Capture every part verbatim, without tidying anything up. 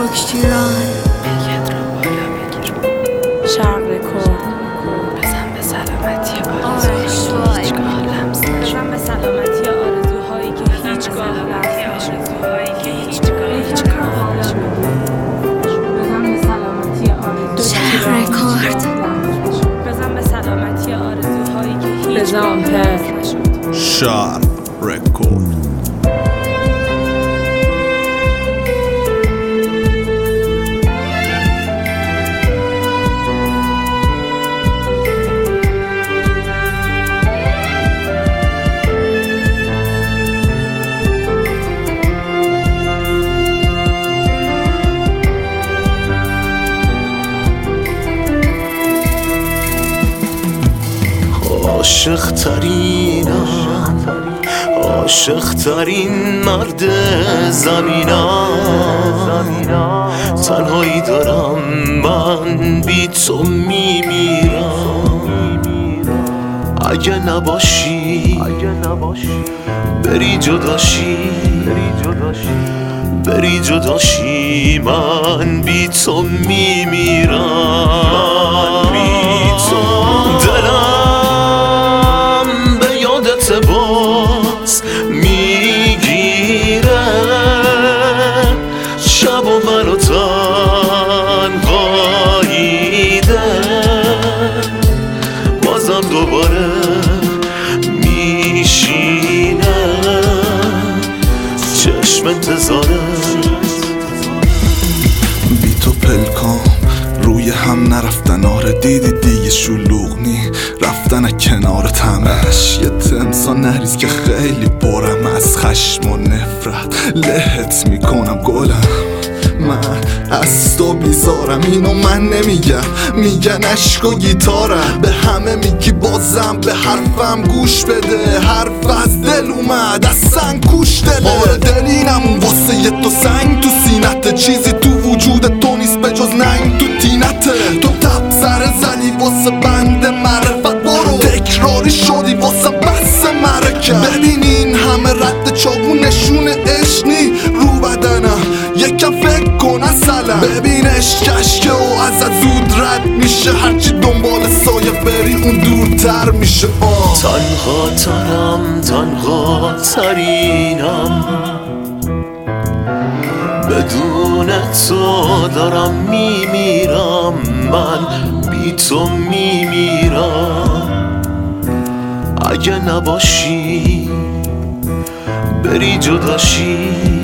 ترکشتیران بگید رو بالا بگیر شرق رکورد بزن به سلامتی آرزوهایی که هیچگاه لمس نشد بزن به سلامتی آرزوهایی که هیچگاه لمس نشد آرزوهایی که هیچگاه هیچگاه بزن به سلامتی آرزوهایی شرق رکورد بزن به سلامتی آرزوهایی که هیچگاه بزن لمس نشد شرق رکورد. عاشق ترینم، عاشق ترین مرد زمینم، تنهایی دارم من بی تو میمیرم. اگه نباشی بری جداشی، بری جداشی من بی تو میمیرم. بی تو دلم به یادت باز میگیره، شب و منو تنهاییده، بازم دوباره میشینه چشم انتظارت. بی تو پلکام روی هم نرفتن، آره دیدی دیگه شلوغ نی رفتن از کنارت همش. یه انسان نریز که خیلی برم از خشم و نفرت، لهت میکنم گلم. من از تو بیزارم، اینو من نمیگم، میگن عشق و گیتارم. به همه میگی بازم به حرفم گوش بده، حرف از دل اومد از سنگ گوش دله. آره دلینم واسه یه تو سنگ تو سینته، چیزی تو وجود تو نیست به جز ننگ تو تینته. تو تب سر زنی واسه بند معرفت، برو تکراری شدی واسه بس مرکه. ببین این همه رد چاقو نشون عشقی رو بدنم، یکم فکر کن اصلا. ببین عشق عشقه و ازت زود رد میشه، هرچی دنبال سایه بری اون دورتر میشه. آه تنها ترم، تنها ترینم، بدون تو دارم میمیرم، من بی تو میمیرم. اگه نباشی بری جداشی،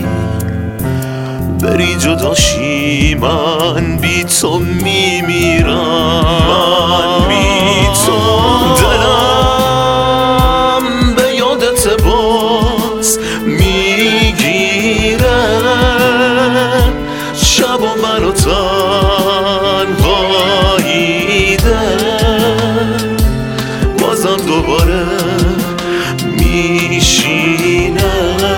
بری جداشی من بی تو میمیرم. من بی تو دلم به یادت باز میگیره، شب و منو تنهاییده، بازم دوباره میشینه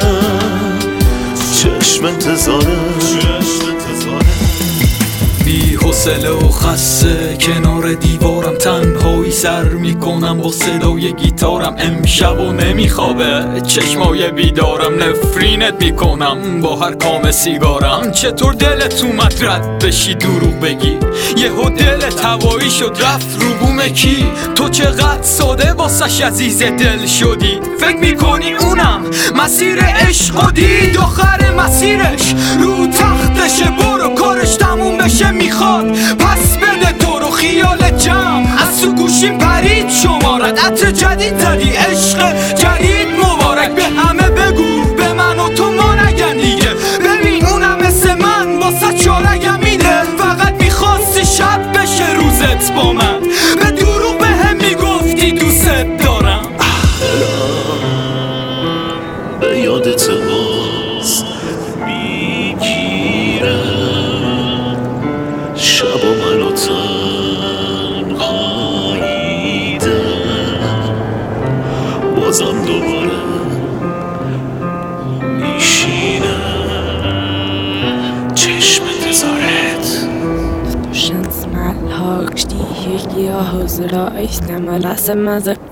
چشم انتظاره. بی حوصله و خسته کنار دیوارم، تنهایی سر میکنم با صدای گیتارم. امشب و نمیخوابه چشمای بیدارم، نفرینت میکنم با هر کام سیگارم. چطور دلت اومد رد بشی دروغ بگی، یهو دلت هوایی شد رفت رو بوم کی؟ تو چقدر ساده واسش عزیز دل شدی، فکر میکنی اونم مسیر عشق و دید آخر مسیرش رو تختشه. برو کارش تموم بشه میخواد پس بده تو رو خیال جمع، از تو گوشیم پرید شمارت، عطر جدید زدی عشق جدید مبارک. به همه بگو به من و تو ما نگن دیگه، ببین اونم مثل من واسه چارگم میده. فقط میخواستی شب بشه روزت با من، به دروغ به هم میگفتی دوست دارم. به یادت باز میگیره، شب و منو تنهاییده، بازم دوباره میشینه چشم انتظارت. Du känns som alla högst i hygge och hos röjs när man läser med